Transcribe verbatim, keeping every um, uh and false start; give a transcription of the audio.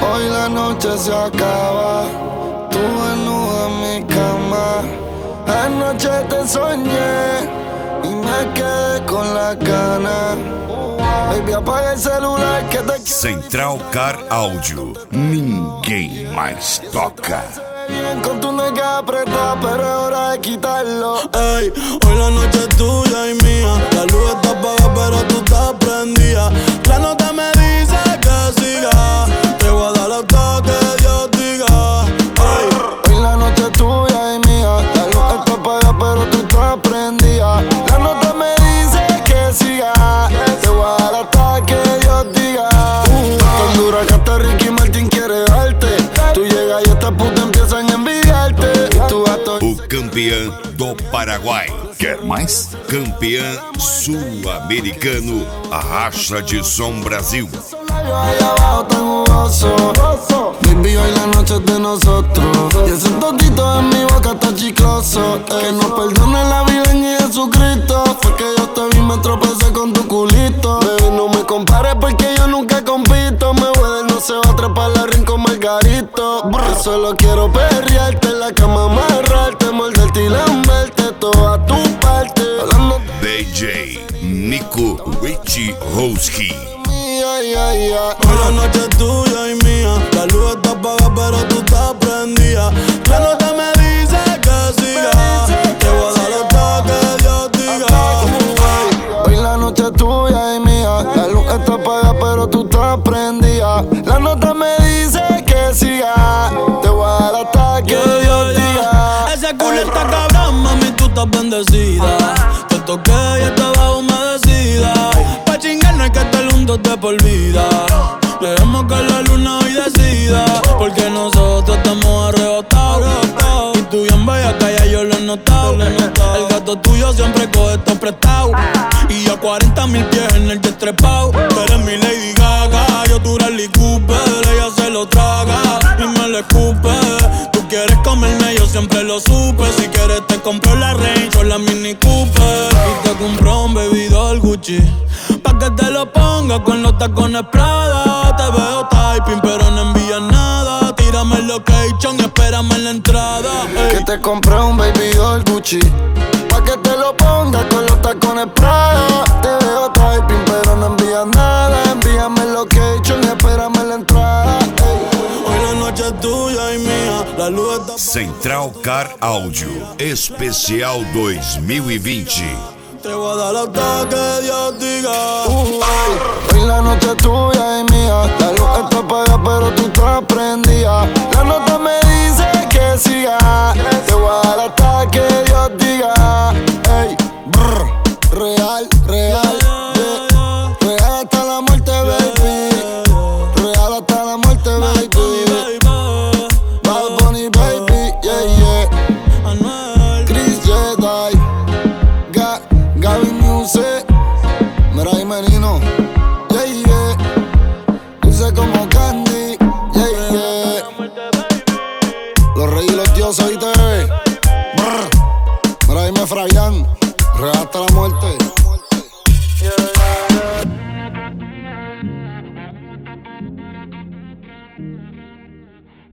Hoy la noche se acaba, tú desnuda en mi cama. Anoche te soñé y me quedé con la gana. Baby, apaga el celular que te... Central Car Áudio, ninguém mais toca. Bien con tu nega apretada, pero es hora de quitarlo. Ey, hoy la noche es tuya y mía. La luz está apagada, pero tú estás prendida. La nota me dice que siga. Te voy a dar hasta que Dios diga. Ey, hoy la noche es tuya y mía. La luz está apagada, pero tú estás prendida. La nota me dice que siga. Te voy a dar hasta que Dios diga. uh, Tan dura que hasta Ricky Martin quiere darte. Tú llegas y esta puta empiezan a envidiarte. Y tú gato... O campeão do Paraguai. Quer mais? Campeão sul-americano, a racha de som Brasil. Ahí abajo tan jugoso. Baby, hoy la noche es de nosotros. Y ese totito en mi boca está chicloso. Que nos perdone la vida en Jesucristo. Fue que yo te vi, me tropecé con tu culito. Baby, no me compares porque yo nunca compito. Me voy de no se va a trepar la rin con Margarito. Yo solo quiero perrearte en la cama, amarrarte, morderte y lamberte toda tu parte. D J Nico Richie Roski. Ay, ay, ay. hoy la noche es tuya y mía. La luz está apagada, pero tú estás prendida. La nota me dice que siga. Te voy a dar hasta que Dios diga. Hoy la noche es tuya y mía. La luz está apagada, pero tú estás prendida. La nota me dice que siga. Te voy a dar hasta que Dios diga. Ese culo está cabrón, mami, tú estás bendecida. Te toqué y estaba humedecida. Pa' chingar no hay que estar juntos de por vida. Dejemos que la luna hoy decida. Porque nosotros estamos arrebatados. Y tú bien bella, que ya yo lo he notado. El gato tuyo siempre coge esto prestado. Y a cuarenta mil pies en el jet trepao. Tú eres mi Lady Gaga, yo tu Rally Cooper. Ella se lo traga y me lo escupe. Tú quieres comerme, yo siempre lo supe. Si quieres te compro la Range o la Mini Cooper. Y te compro un baby doll Gucci pa' que te lo ponga con los tacones Prada. Te veo typing pero no envías nada. Tírame el location y espérame en la entrada. Ey. Que te compré un baby doll Gucci pa' que te lo pongas con los tacones Prada. Te veo typing pero no envías nada. Envíame el location y espérame en la entrada. Ey. Hoy la noche es tuya y mía. La luz está... Central Car Áudio, especial dois mil e vinte. Te voy a dar hasta que Dios diga. Uh, hoy la noche es tuya y mía. La luz está apagada pero tú estás prendida. La nota me dice que siga. Te voy a dar hasta que Dios diga. Ey, brr, real, real, yeah. Real hasta la muerte, baby. Real hasta la muerte, baby. Bad Bunny, baby, yeah, yeah. Chris Jedi, Ga, Gaby Music, mira ahí menino, yeah, yeah. Dulce como candy, yeah, yeah. Los reyes y los dioses, ¿oíste? Brr. Mira ahí me Frayan, real hasta la muerte.